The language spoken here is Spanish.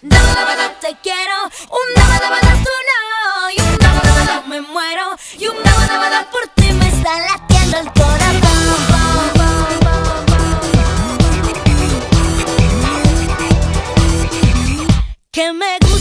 Dama, dama, dama, te quiero. Un dama, dama, dama, tú no. Y un dama, dama, dama, me muero. Y un dama, dama, dama, por ti me está latiendo el corazón. Que me gusta.